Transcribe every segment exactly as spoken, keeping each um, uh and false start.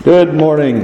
Good morning.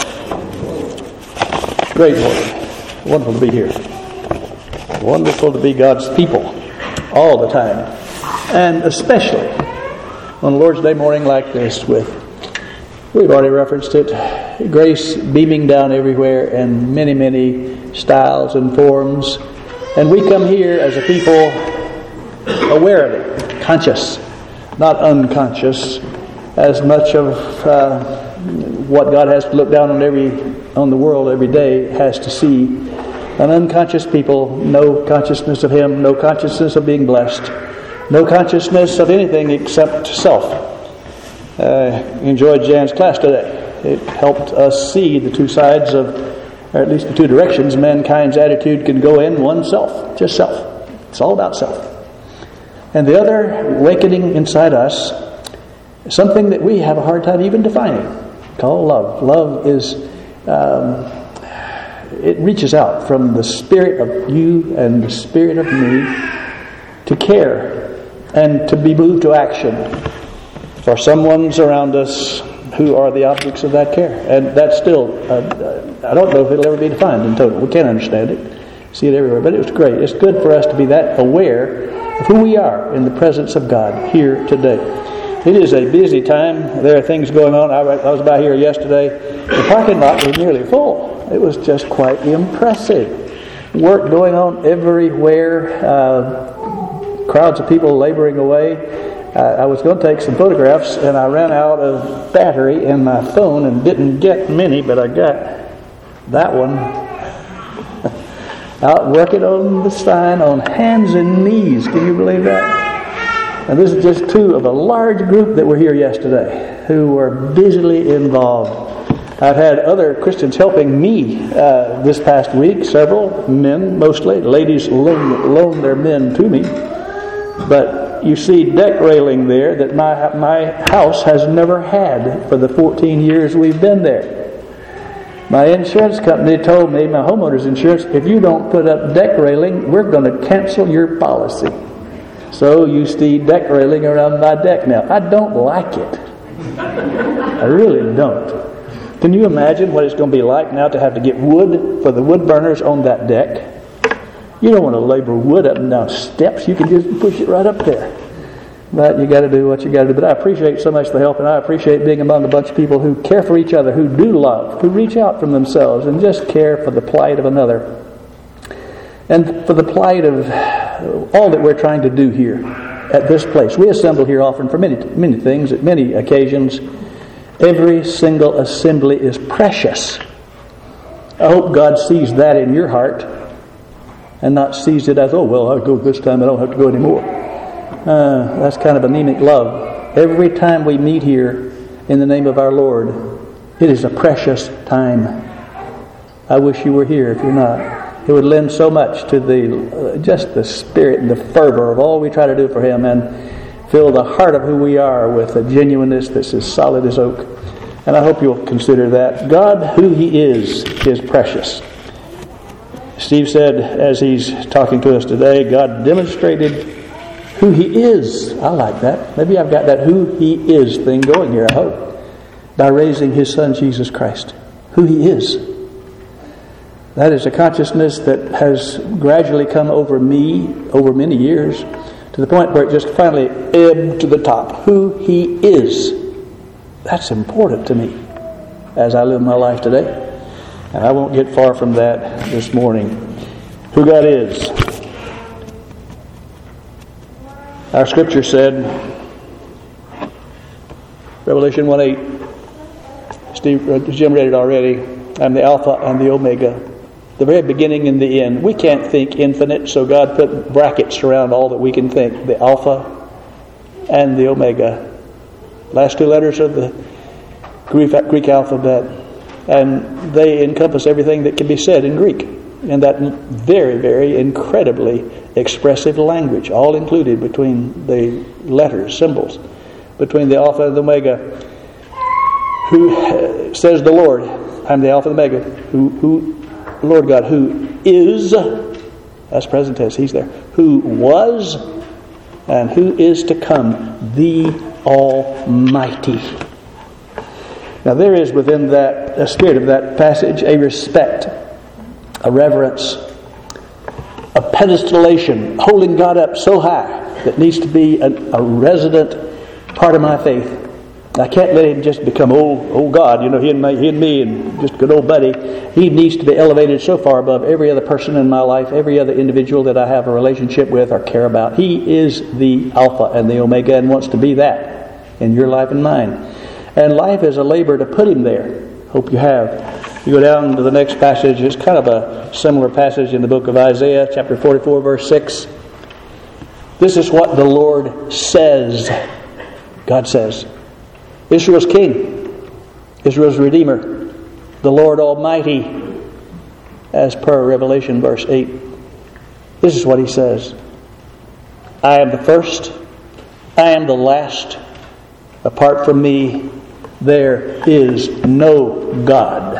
Great morning. Wonderful to be here. Wonderful to be God's people all the time. And especially on a Lord's Day morning like this with, we've already referenced it, grace beaming down everywhere in many, many styles and forms. And we come here as a people aware of it, conscious, not unconscious, as much of uh, what God has to look down on every on the world every day has to see. An unconscious people, no consciousness of Him, no consciousness of being blessed, no consciousness of anything except self. Uh, enjoyed Jan's class today. It helped us see the two sides of, or at least the two directions mankind's attitude can go in. One, self, just self. It's all about self. And the other, awakening inside us, something that we have a hard time even defining, called love. Love is, um, it reaches out from the spirit of you and the spirit of me to care and to be moved to action for someone's around us who are the objects of that care. And that's still, uh, I don't know if it'll ever be defined in total. We can't understand it, see it everywhere, but it was great. It's good for us to be that aware of who we are in the presence of God here today. It is a busy time. There are things going on. I was about here yesterday. The parking lot was nearly full. It was just quite impressive. Work going on everywhere. Uh, crowds of people laboring away. Uh, I was going to take some photographs, and I ran out of battery in my phone and didn't get many, but I got that one. Out working on the sign on hands and knees. Can you believe that? And this is just two of a large group that were here yesterday who were busily involved. I've had other Christians helping me uh, this past week, several men mostly. Ladies loan, loan their men to me. But you see deck railing there that my, my house has never had for the fourteen years we've been there. My insurance company told me, my homeowner's insurance, if you don't put up deck railing, we're going to cancel your policy. So you see deck railing around my deck now. I don't like it. I really don't. Can you imagine what it's going to be like now to have to get wood for the wood burners on that deck? You don't want to labor wood up and down steps. You can just push it right up there. But you got to do what you got to do. But I appreciate so much the help, and I appreciate being among a bunch of people who care for each other, who do love, who reach out from themselves and just care for the plight of another. And for the plight of all that we're trying to do here at this place. We assemble here often for many, many things, at many occasions. Every single assembly is precious. I hope God sees that in your heart and not sees it as, oh, well, I'll go this time, I don't have to go anymore. Uh, that's kind of anemic love. Every time we meet here in the name of our Lord, it is a precious time. I wish you were here if you're not. It would lend so much to the uh, just the spirit and the fervor of all we try to do for Him and fill the heart of who we are with a genuineness that's as solid as oak. And I hope you'll consider that. God, who He is, is precious. Steve said, as he's talking to us today, God demonstrated who He is. I like that. Maybe I've got that who He is thing going here, I hope. By raising His Son, Jesus Christ. Who He is. That is a consciousness that has gradually come over me over many years to the point where it just finally ebbed to the top. Who He is. That's important to me as I live my life today. And I won't get far from that this morning. Who God is. Our scripture said, Revelation one eight, Steve, uh, Jim read it already, I'm the Alpha and the Omega, the very beginning and the end. We can't think infinite, so God put brackets around all that we can think. The Alpha and the Omega. Last two letters of the Greek, Greek alphabet. And they encompass everything that can be said in Greek. In that very, very incredibly expressive language. All included between the letters, symbols. Between the Alpha and the Omega. Who says the Lord, I'm the Alpha and the Omega. Who, who Lord God, who is, that's present tense, He's there, who was and who is to come, the Almighty. Now there is within that a spirit of that passage a respect, a reverence, a pedestalization, holding God up so high that needs to be a, a resident part of my faith. I can't let him just become old, old God, you know, he and, my, he and me and just a good old buddy. He needs to be elevated so far above every other person in my life, every other individual that I have a relationship with or care about. He is the Alpha and the Omega and wants to be that in your life and mine. And life is a labor to put him there. Hope you have. You go down to the next passage. It's kind of a similar passage in the book of Isaiah, chapter forty-four, verse six. This is what the Lord says. God says. Israel's King, Israel's Redeemer, the Lord Almighty, as per Revelation verse eight. This is what He says. I am the first, I am the last. Apart from me, there is no God.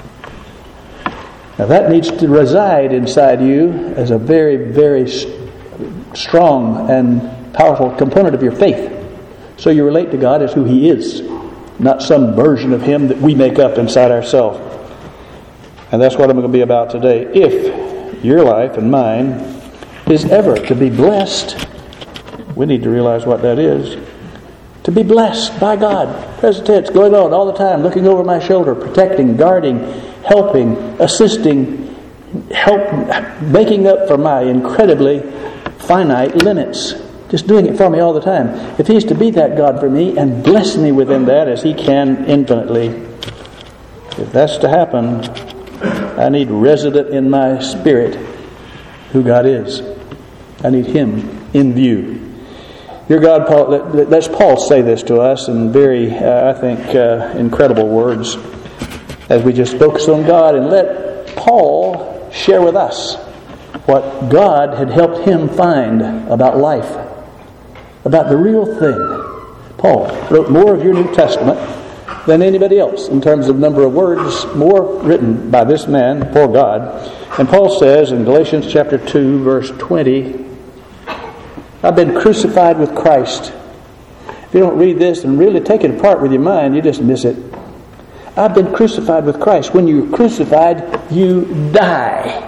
Now that needs to reside inside you as a very, very strong and powerful component of your faith. So you relate to God as who He is, not some version of Him that we make up inside ourselves. And that's what I'm going to be about today. If your life and mine is ever to be blessed, we need to realize what that is. To be blessed by God. Present tense, going on all the time, looking over my shoulder, protecting, guarding, helping, assisting, help, making up for my incredibly finite limits. Just doing it for me all the time. If He's to be that God for me and bless me within that as He can infinitely, if that's to happen, I need resident in my spirit who God is. I need Him in view. Dear God, Paul, let, let's Paul say this to us in very, uh, I think, uh, incredible words as we just focus on God, and let Paul share with us what God had helped him find about life, about the real thing. Paul wrote more of your New Testament than anybody else in terms of number of words, more written by this man for God. And Paul says in Galatians chapter two, verse twenty, I've been crucified with Christ. If you don't read this and really take it apart with your mind, you just miss it. I've been crucified with Christ. When you're crucified, you die.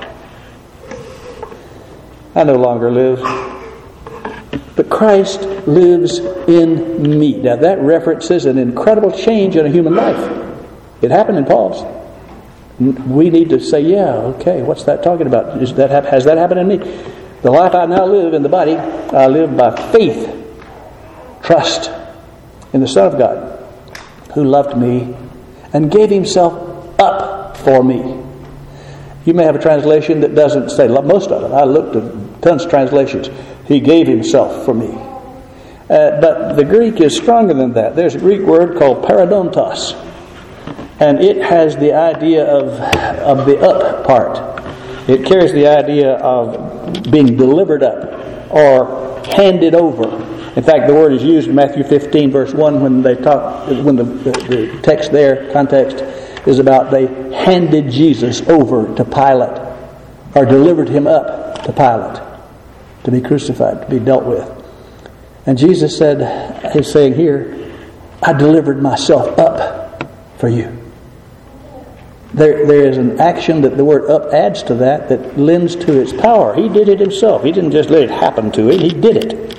I no longer live, but Christ lives in me. Now that references an incredible change in a human life. It happened in Paul's. We need to say, yeah, okay, what's that talking about? Is that has that happened in me? The life I now live in the body, I live by faith, trust in the Son of God, who loved me and gave Himself up for me. You may have a translation that doesn't say, most of them. I looked at tons of translations. He gave Himself for me. Uh, but the Greek is stronger than that. There's a Greek word called paradontos. And it has the idea of, of the up part. It carries the idea of being delivered up or handed over. In fact, the word is used in Matthew fifteen, verse one, when they talk, when the, the, the text there, context, is about they handed Jesus over to Pilate, or delivered Him up to Pilate to be crucified, to be dealt with. And Jesus said, He's saying here, I delivered myself up for you. There, there is an action that the word up adds to that that lends to its power. He did it Himself. He didn't just let it happen to Him. He did it.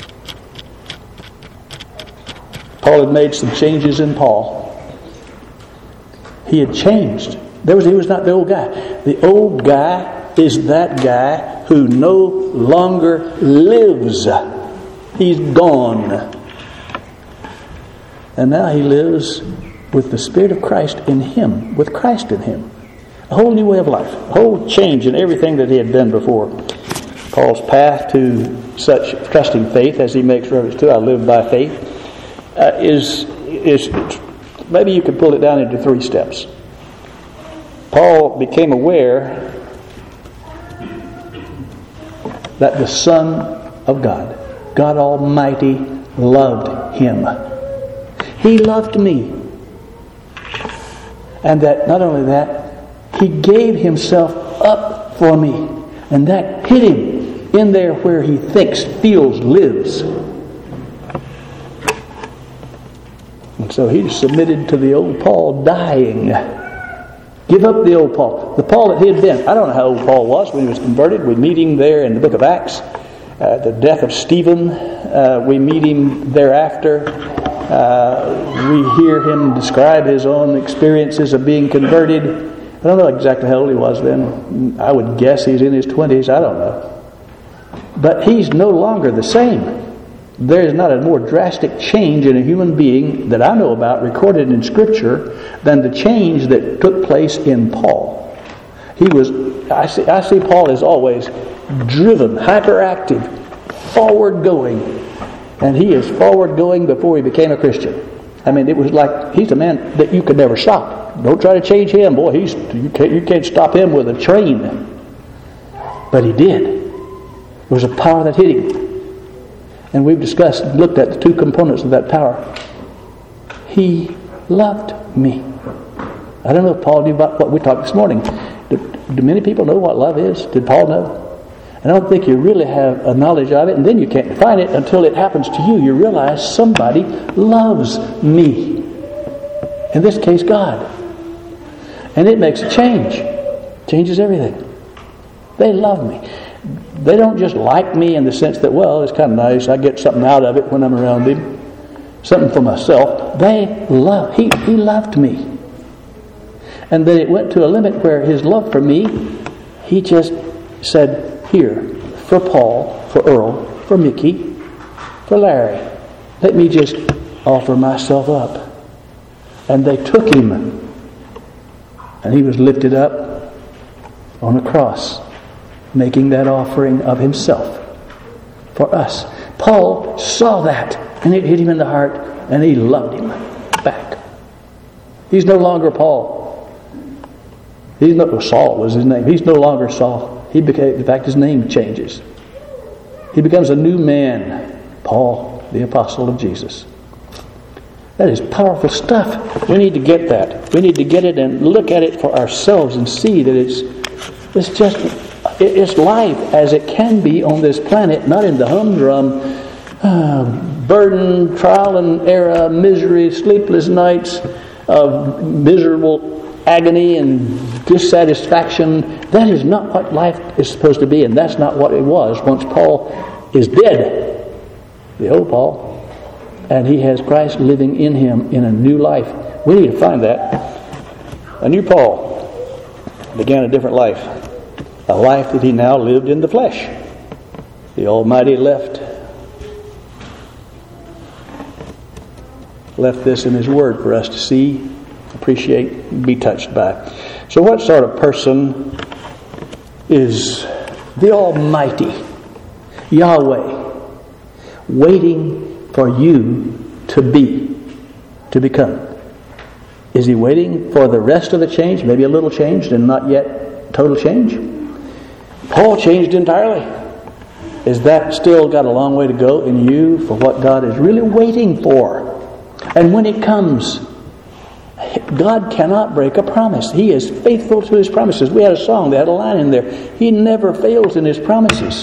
Paul had made some changes in Paul. He had changed. There was, he was not the old guy. The old guy is that guy who no longer lives. He's gone. And now he lives with the Spirit of Christ in him, with Christ in him. A whole new way of life, a whole change in everything that he had done before. Paul's path to such trusting faith, as he makes reference to, I live by faith, uh, is, is, maybe you could pull it down into three steps. Paul became aware that the Son of God, God Almighty, loved him. He loved me. And that not only that, He gave Himself up for me. And that hit him in there where he thinks, feels, lives. And so he submitted to the old Paul dying. Give up the old Paul. The Paul that he had been. I don't know how old Paul was when he was converted. We meet him there in the book of Acts. Uh, the death of Stephen, uh, we meet him thereafter. Uh, we hear him describe his own experiences of being converted. I don't know exactly how old he was then. I would guess he's in his twenties. I don't know. But he's no longer the same. There is not a more drastic change in a human being that I know about recorded in Scripture than the change that took place in Paul. He was, I see, I see Paul as always driven, hyperactive, forward-going. And he is forward-going before he became a Christian. I mean, it was like he's a man that you could never stop. Don't try to change him. Boy, he's you can't, you can't stop him with a train. But he did. There was a power that hit him. And we've discussed, looked at the two components of that power. He loved me. I don't know if Paul knew about what we talked this morning. Do, do many people know what love is? Did Paul know? I don't think you really have a knowledge of it, and then you can't define it until it happens to you. You realize somebody loves me. In this case, God. And it makes a change. Changes everything. They love me. They don't just like me in the sense that, well, it's kind of nice. I get something out of it when I'm around him. Something for myself. They love. He, he loved me. And then it went to a limit where his love for me, he just said, here, for Paul, for Earl, for Mickey, for Larry, let me just offer myself up. And they took him. And he was lifted up on a cross, making that offering of himself for us. Paul saw that, and it hit him in the heart, and he loved him back. He's no longer Paul. He's no Saul was his name. He's no longer Saul. He became, in fact, his name changes. He becomes a new man, Paul, the apostle of Jesus. That is powerful stuff. We need to get that. We need to get it and look at it for ourselves and see that it's it's just it's life as it can be on this planet, not in the humdrum, uh, burden, trial and error, misery, sleepless nights of miserable agony and dissatisfaction. That is not what life is supposed to be, and that's not what it was once Paul is dead, the old Paul, and he has Christ living in him in a new life. We need to find that. A new Paul began a different life, a life that he now lived in the flesh. The Almighty left left this in His Word for us to see, appreciate, be touched by. So what sort of person is the Almighty, Yahweh, waiting for you to be, to become? Is He waiting for the rest of the change, maybe a little changed and not yet total change? Paul changed entirely. Is that still got a long way to go in you for what God is really waiting for? And when it comes, God cannot break a promise. He is faithful to His promises. We had a song, they had a line in there. He never fails in His promises.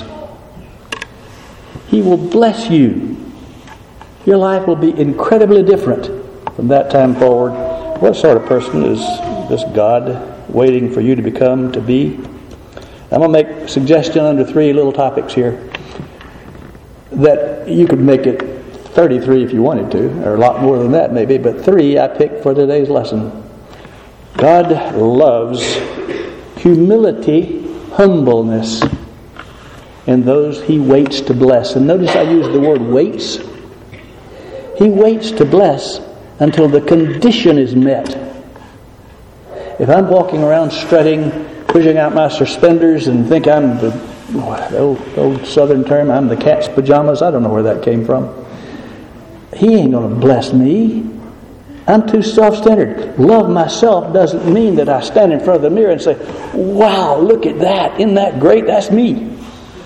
He will bless you. Your life will be incredibly different from that time forward. What sort of person is this God waiting for you to become, to be? I'm going to make a suggestion under three little topics here that you could make it thirty-three if you wanted to, or a lot more than that maybe, but three I picked for today's lesson. God loves humility, humbleness in those He waits to bless. And notice I use the word waits. He waits to bless until the condition is met. If I'm walking around strutting, pushing out my suspenders and think I'm the, the old, old southern term, I'm the cat's pajamas, I don't know where that came from. He ain't going to bless me. I'm too self-centered. Love myself doesn't mean that I stand in front of the mirror and say, wow, look at that. Isn't that great? That's me.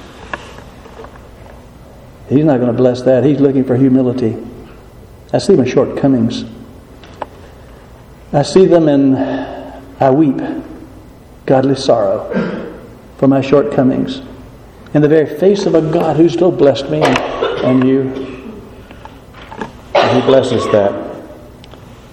He's not going to bless that. He's looking for humility. I see my shortcomings. I see them and I weep godly sorrow for my shortcomings in the very face of a God who's still blessed me and, and you. And He blesses that.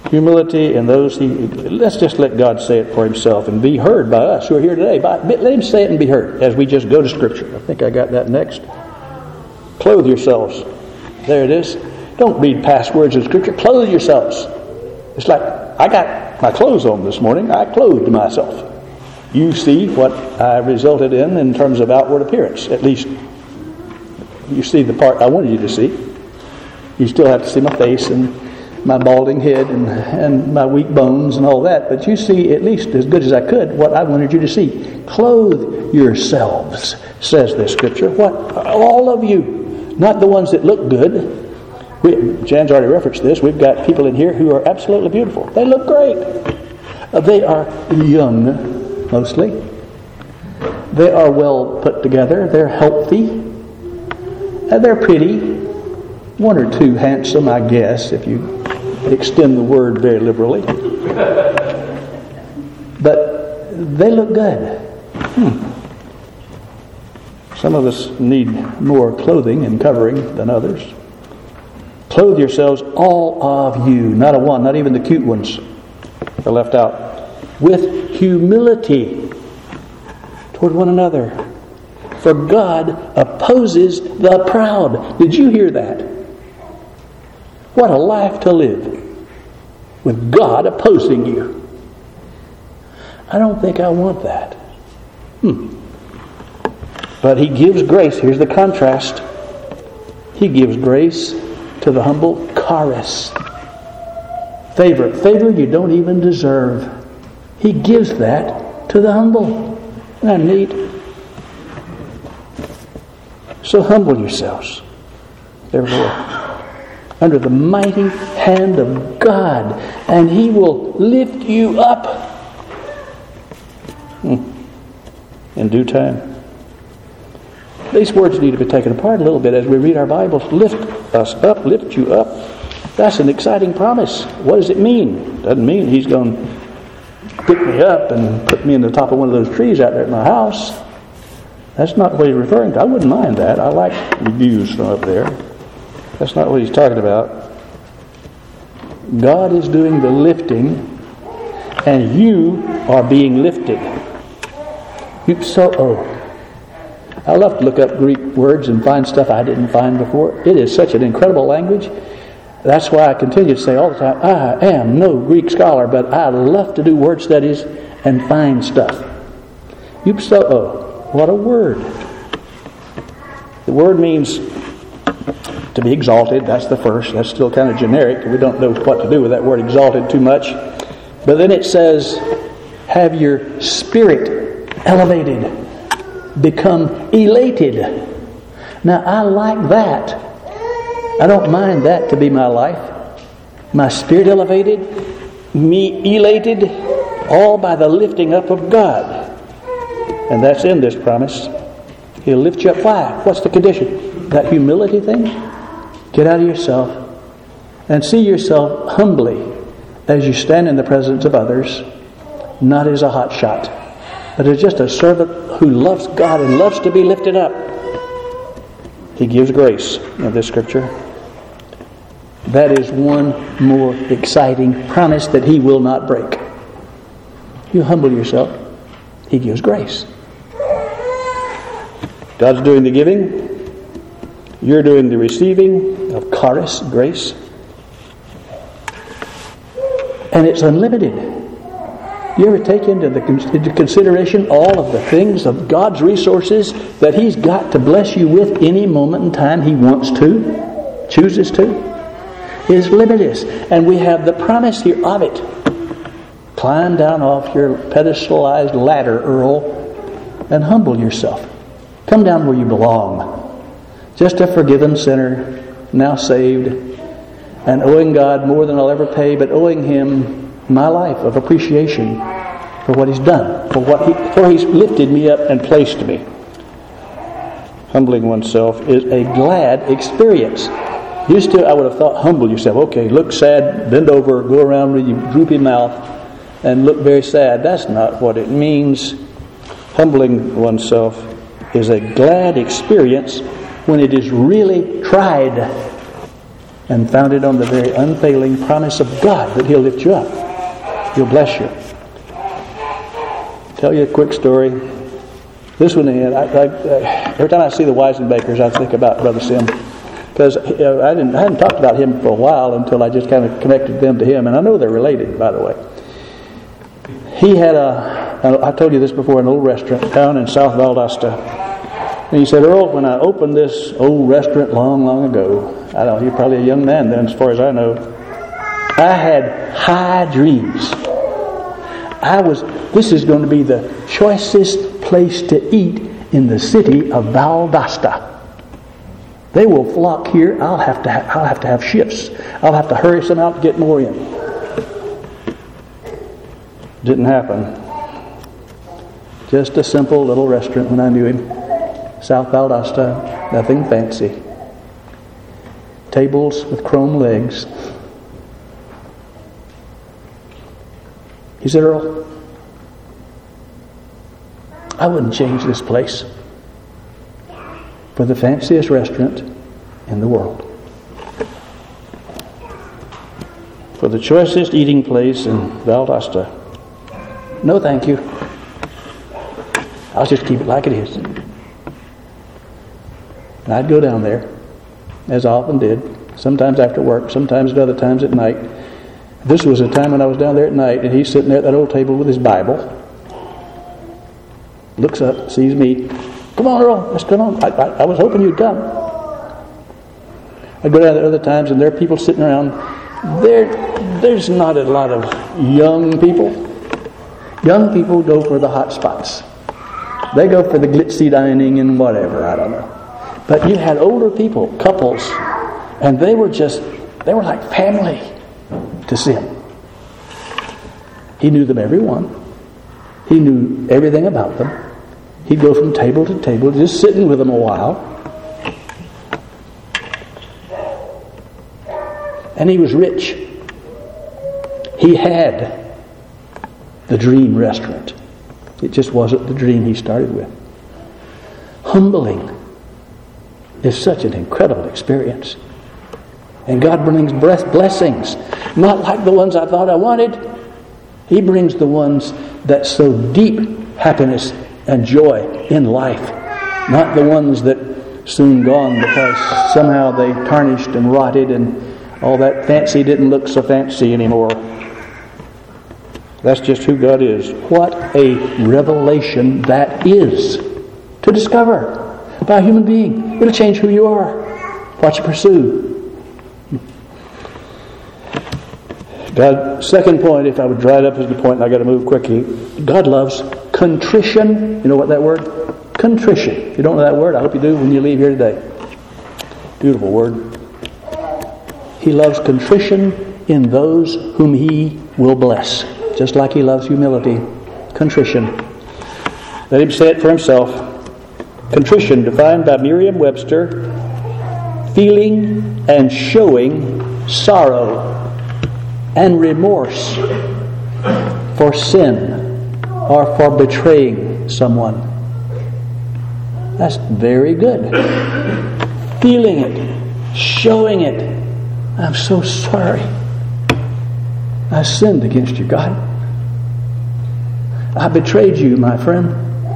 Humility in those he... Let's just let God say it for himself and be heard by us who are here today. By, let him say it and be heard as we just go to Scripture. I think I got that next. Clothe yourselves. There it is. Don't read past words of Scripture. Clothe yourselves. It's like, I got my clothes on this morning. I clothed myself. You see what I resulted in in terms of outward appearance. At least you see the part I wanted you to see. You still have to see my face and my balding head and, and my weak bones and all that. But you see, at least as good as I could, what I wanted you to see. Clothe yourselves, says this Scripture. What? All of you. Not the ones that look good. We, Jan's already referenced this. We've got people in here who are absolutely beautiful. They look great. Uh, they are young, mostly. They are well put together. They're healthy. And they're pretty. One or two handsome, I guess, if you extend the word very liberally. But they look good. Hmm. Some of us need more clothing and covering than others. Clothe yourselves, all of you, not a one, not even the cute ones are left out, with humility toward one another. For God opposes the proud. Did you hear that? What a life to live with God opposing you. I don't think I want that. Hmm. But He gives grace. Here's the contrast. He gives grace to the humble. Charis. Favor. Favor you don't even deserve. He gives that to the humble. Isn't that neat? So humble yourselves, therefore, under the mighty hand of God, and He will lift you up hmm. in due time. These words need to be taken apart a little bit as we read our Bibles. Lift us up, lift you up. That's an exciting promise. What does it mean? Doesn't mean He's going to pick me up and put me in the top of one of those trees out there at my house. That's not what He's referring to. I wouldn't mind that. I like views from up there. That's not what He's talking about. God is doing the lifting, and you are being lifted. Upsoo. I love to look up Greek words and find stuff I didn't find before. It is such an incredible language. That's why I continue to say all the time, I am no Greek scholar, but I love to do word studies and find stuff. Upsoo. What a word. The word means to be exalted. That's the first. That's still kind of generic. We don't know what to do with that word exalted too much. But then it says, have your spirit elevated. Become elated. Now, I like that. I don't mind that to be my life. My spirit elevated, me elated, all by the lifting up of God. And that's in this promise. He'll lift you up. Why? What's the condition? That humility thing? Get out of yourself and see yourself humbly as you stand in the presence of others, not as a hot shot, but as just a servant who loves God and loves to be lifted up. He gives grace in this Scripture. That is one more exciting promise that He will not break. You humble yourself, He gives grace. God's doing the giving. You're doing the receiving of charis, grace. And it's unlimited. You ever take into, the, into consideration all of the things of God's resources that He's got to bless you with any moment in time He wants to, chooses to? It is limitless. And we have the promise here of it. Climb down off your pedestalized ladder, Earl, and humble yourself. Come down where you belong. Just a forgiven sinner, now saved, and owing God more than I'll ever pay, but owing Him my life of appreciation for what He's done, for what He, for He's lifted me up and placed me. Humbling oneself is a glad experience. Used to, I would have thought, humble yourself. Okay, look sad, bend over, go around with your droopy mouth, and look very sad. That's not what it means. Humbling oneself is a glad experience when it is really tried. and founded on the very unfailing promise of God that He'll lift you up. He'll bless you. Tell you a quick story. This one, I, I, every time I see the Weisenbakers, I think about Brother Sim. Because you know, I, didn't, I hadn't talked about him for a while until I just kind of connected them to him. And I know they're related, by the way. He had a, I told you this before, an old restaurant down in South Valdosta. And he said, Earl, when I opened this old restaurant long, long ago, I don't know, you're probably a young man then, as far as I know, I had high dreams. I was, this is going to be the choicest place to eat in the city of Valdosta. They will flock here. I'll have to ha- I'll have to have shifts. I'll have to hurry some out to get more in. Didn't happen. Just a simple little restaurant when I knew him. South Valdosta, nothing fancy. Tables with chrome legs. He said, Earl, I wouldn't change this place for the fanciest restaurant in the world. For the choicest eating place in Valdosta. No, thank you. I'll just keep it like it is. And I'd go down there, as I often did, sometimes after work, sometimes at other times at night. This was a time when I was down there at night, and he's sitting there at that old table with his Bible. Looks up, sees me. Come on, Earl, let's come on. I, I, I was hoping you'd come. I go down there other times, and there are people sitting around. There, there's not a lot of young people. Young people go for the hot spots. They go for the glitzy dining and whatever, I don't know. But you had older people, couples, and they were just, they were like family to Sim. He knew them every one. He knew everything about them. He'd go from table to table, just sitting with them a while. And he was rich. He had the dream restaurant. It just wasn't the dream he started with. Humbling is such an incredible experience. And God brings blessings, not like the ones I thought I wanted. He brings the ones that sow deep happiness and joy in life, not the ones that soon gone because somehow they tarnished and rotted and all that fancy didn't look so fancy anymore. That's just who God is. What a revelation that is to discover by a human being. It'll change who you are, what you pursue. God, second point, if I would dry it up as the point, and I got to move quickly. God loves contrition. You know what that word? Contrition. If you don't know that word, I hope you do when you leave here today. Beautiful word. He loves contrition in those whom He will bless, just like He loves humility. Contrition. Let him say it for himself. Contrition, defined by Merriam-Webster, feeling and showing sorrow and remorse for sin or for betraying someone. That's very good. Feeling it, showing it. I'm so sorry. I sinned against you, God. I betrayed you, my friend.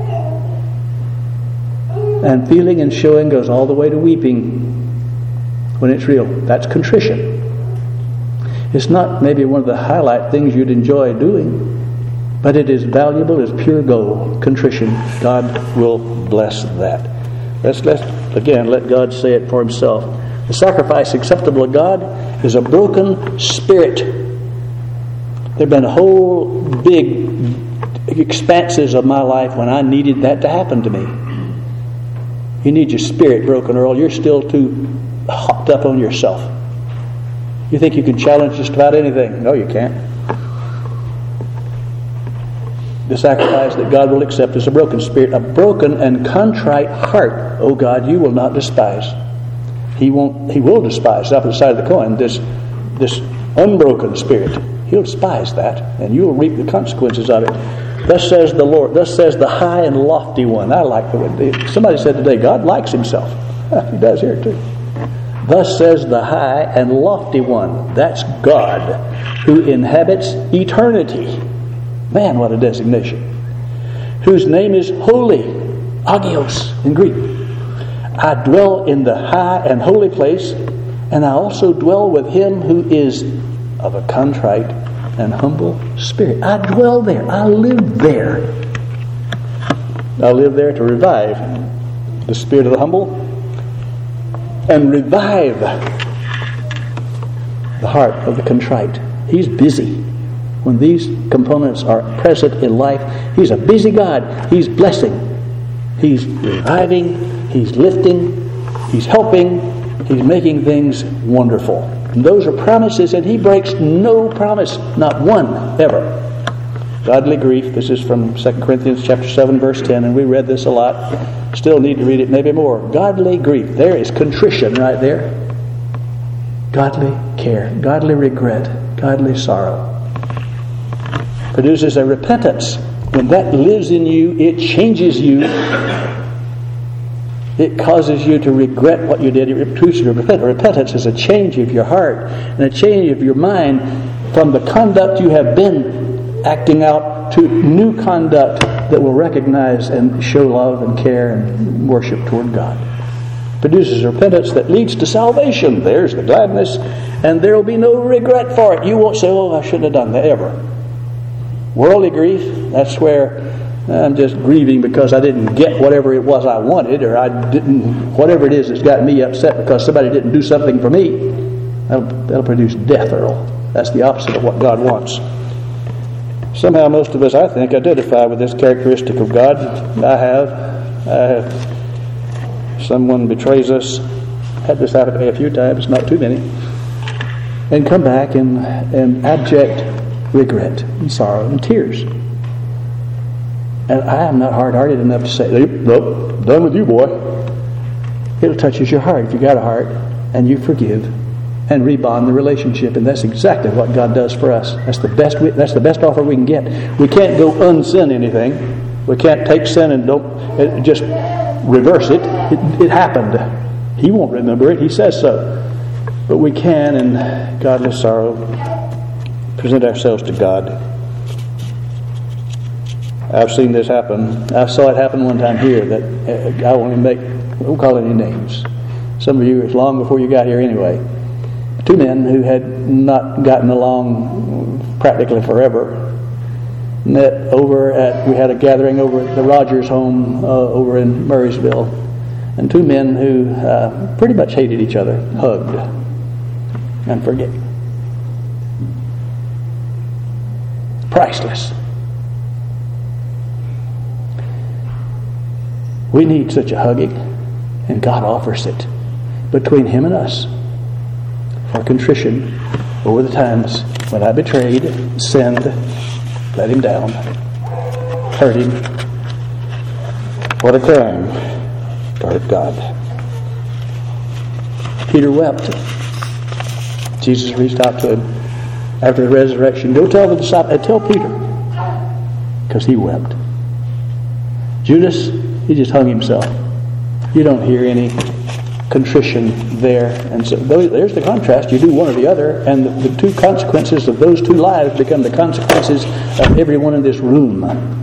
And feeling and showing goes all the way to weeping when it's real. That's contrition. It's not maybe one of the highlight things you'd enjoy doing, but it is valuable as pure gold. Contrition. God will bless that. Let's, let's again, let God say it for Himself. The sacrifice acceptable to God is a broken spirit. There have been whole big expanses of my life when I needed that to happen to me. You need your spirit broken, Earl. You're still too hopped up on yourself. You think you can challenge just about anything. No, you can't. The sacrifice that God will accept is a broken spirit, a broken and contrite heart. Oh God, you will not despise. He won't. He will despise. Up on the side of the coin, this this unbroken spirit. He'll despise that, and you will reap the consequences of it. Thus says the Lord. Thus says the high and lofty one. I like the way somebody said today, God likes Himself. He does here too. Thus says the high and lofty one, that's God, who inhabits eternity. Man, what a designation. Whose name is holy, agios in Greek. I dwell in the high and holy place, and I also dwell with him who is of a contrite and humble spirit. I dwell there. I live there. I live there to revive the spirit of the humble and revive the heart of the contrite. He's busy. When these components are present in life, He's a busy God. He's blessing. He's reviving. He's lifting. He's helping. He's making things wonderful. And those are promises, and He breaks no promise, not one, ever. Godly grief, this is from Second Corinthians chapter seven, verse ten, and we read this a lot. Still need to read it, maybe more. Godly grief. There is contrition right there. Godly care, godly regret, godly sorrow. Produces a repentance. When that lives in you, it changes you. It causes you to regret what you did. It produces a repentance. Repentance is a change of your heart and a change of your mind from the conduct you have been acting out to new conduct that will recognize and show love and care and worship toward God. Produces repentance that leads to salvation. There's the gladness, and there will be no regret for it. You won't say, oh, I shouldn't have done that, ever. Worldly grief, that's where I'm just grieving because I didn't get whatever it was I wanted, or I didn't, whatever it is that's got me upset because somebody didn't do something for me. That'll, that'll produce death, Earl. That's the opposite of what God wants. Somehow most of us, I think, identify with this characteristic of God. I have. I have. Someone betrays us. Had this happen to me a few times, not too many. And come back in, in abject regret and sorrow and tears. And I am not hard-hearted enough to say, nope, done with you, boy. It touches your heart if you got a heart, and you forgive and rebond the relationship, and that's exactly what God does for us. That's the best. We, that's the best offer we can get. We can't go unsin anything. We can't take sin and don't just reverse it. It, it happened. He won't remember it. He says so. But we can, in godly sorrow, present ourselves to God. I've seen this happen. I saw it happen one time here. That I won't even make. I won't call any names. Some of you, it's long before you got here anyway. Two men who had not gotten along practically forever met over at, we had a gathering over at the Rogers home uh, over in Murraysville, and two men who uh, pretty much hated each other hugged and forgave. Priceless. We need such a hugging, and God offers it between Him and us. For contrition over the times when I betrayed, sinned, let Him down, hurt Him. What a crime to hurt God. Peter wept. Jesus reached out to him after the resurrection. Go tell the disciples, and tell Peter, because he wept. Judas, he just hung himself. You don't hear any contrition there. And so there's the contrast. You do one or the other, and the, the two consequences of those two lives become the consequences of everyone in this room.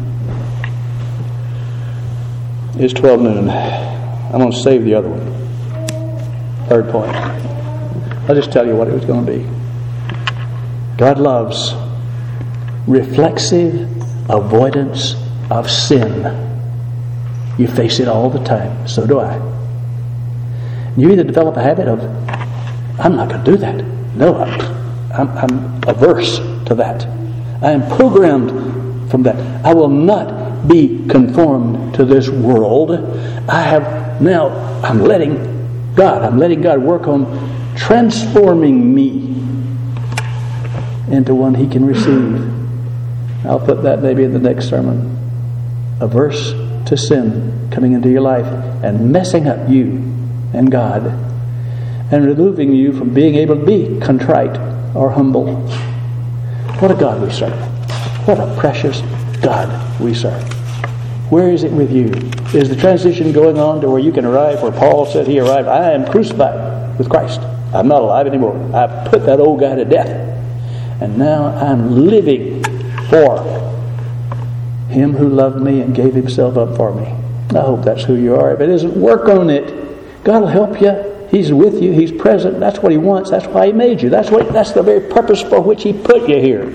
It's twelve noon. I'm going to save the other one. Third point. I'll just tell you what it was going to be. God loves reflexive avoidance of sin. You face it all the time. So do I. You either develop a habit of, I'm not going to do that. No, I'm, I'm averse to that. I am programmed from that. I will not be conformed to this world. I have now, I'm letting God, I'm letting God work on transforming me into one He can receive. I'll put that maybe in the next sermon. Averse to sin coming into your life and messing up you and God, and removing you from being able to be contrite or humble. What a God we serve. What a precious God we serve. Where is it with you? Is the transition going on to where you can arrive where Paul said he arrived? I am crucified. with Christ. I'm not alive anymore. I've put that old guy to death. And now I'm living for Him who loved me and gave Himself up for me. I hope that's who you are. If it isn't, work on it. God will help you. He's with you. He's present. That's what He wants. That's why He made you. That's what. That's the very purpose for which He put you here.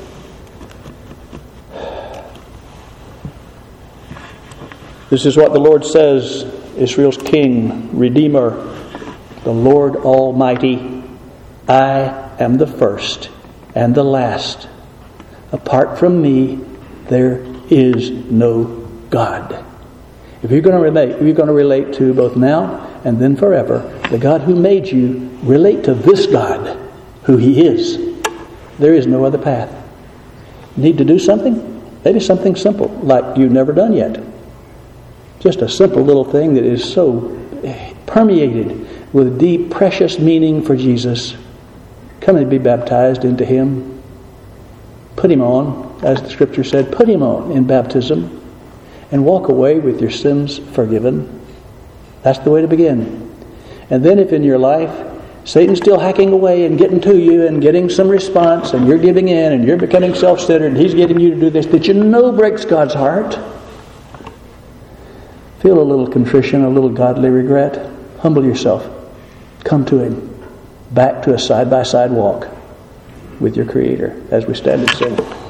This is what the Lord says, Israel's King, Redeemer, the Lord Almighty. I am the first and the last. Apart from me, there is no God. If you're going to relate, if you're going to relate to both now and then forever, the God who made you, relate to this God, who He is. There is no other path. Need to do something? Maybe something simple, like you've never done yet. Just a simple little thing that is so permeated with deep, precious meaning for Jesus. Come and be baptized into Him. Put Him on, as the Scripture said, put Him on in baptism and walk away with your sins forgiven. That's the way to begin. And then if in your life Satan's still hacking away and getting to you and getting some response, and you're giving in and you're becoming self-centered and he's getting you to do this that you know breaks God's heart, feel a little contrition, a little godly regret. Humble yourself. Come to Him. Back to a side-by-side walk with your Creator as we stand and sing.